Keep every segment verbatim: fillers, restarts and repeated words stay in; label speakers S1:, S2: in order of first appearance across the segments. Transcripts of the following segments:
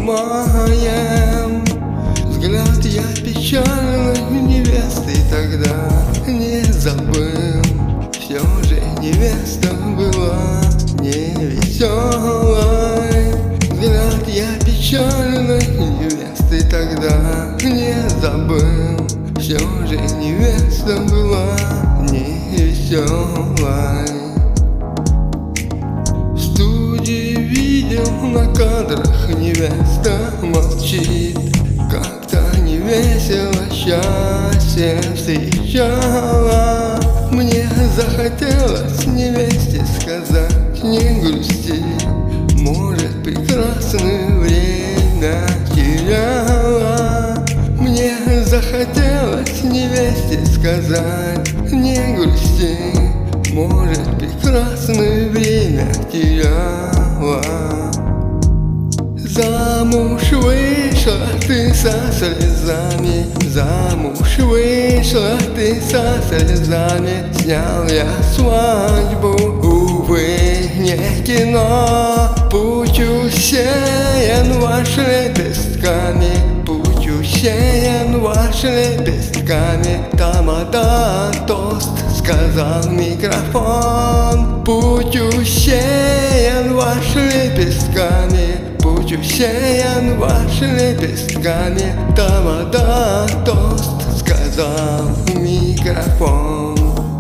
S1: понимаем. Взгляд я печальной невесты тогда не забыл. Все же невеста была невеселой. Взгляд я печальной невесты тогда не забыл. Все же невеста была невеселой. В студии видел на кадрах невеста молчит. Как-то невесело счастье встречала. Мне захотелось невесте сказать: не грусти, может, прекрасное время теряла. Мне захотелось невесте сказать: не грусти, может, прекрасное время теряла. Замуж вышла ты со слезами, замуж вышла ты со слезами. Снял я свадьбу, увы, не кино. Путь усеян ваш лепестками, путь усеян ваш лепестками. Тамада тост, сказал микрофон. Путь усеян ваш лепестками, путь усеян ваш лепестками. Тамада тост, сказал микрофон.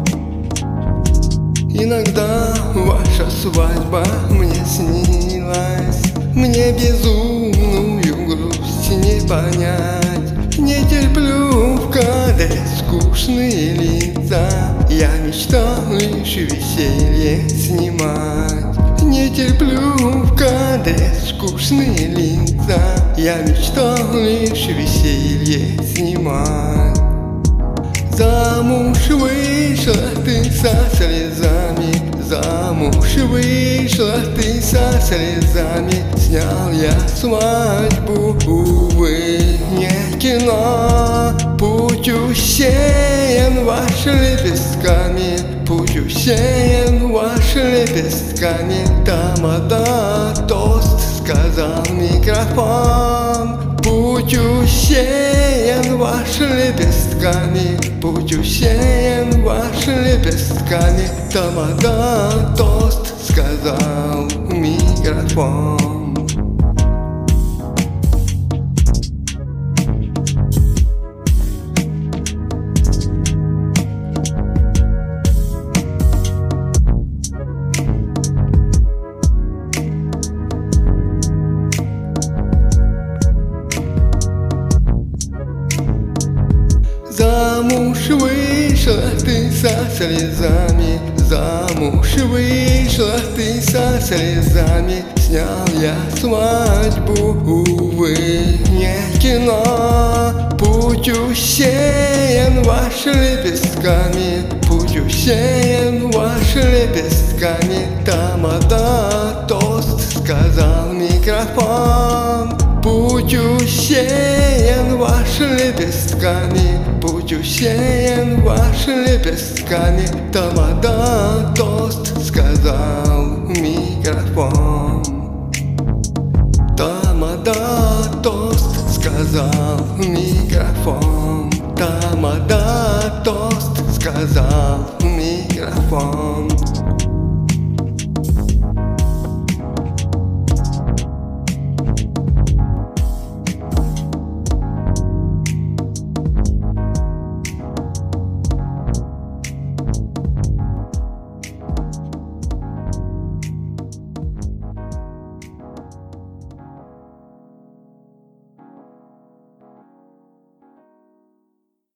S1: Иногда ваша свадьба мне снилась, мне безумную грусть не понять. Не терплю в кадре скучные лица, я мечтал лишь веселье снимать. Не терплю в кадре скучные лица, я мечтал лишь веселье снимать. Замуж вышла ты со слезами, замуж вышла ты со слезами. Снял я свадьбу, увы, не кино. Путь усеян ваш лепестками, путь усеян ваш лепестками. Тамада тост, сказал микрофон. Путь усеян ваш лепестками, путь усеян ваш лепестками. Тамада тост, сказал микрофон. Замуж вышла ты со слезами, замуж вышла ты со слезами. Снял я свадьбу, увы, не кино. Путь усеян ваш лепестками, путь усеян ваш лепестками. Тамада тост, сказал микрофон. Путь усеян ваш лепестками, путь усеян ваш лепестками. Тамада тост, сказал микрофон. Тамада тост, сказал микрофон. Тамада тост, сказал микрофон.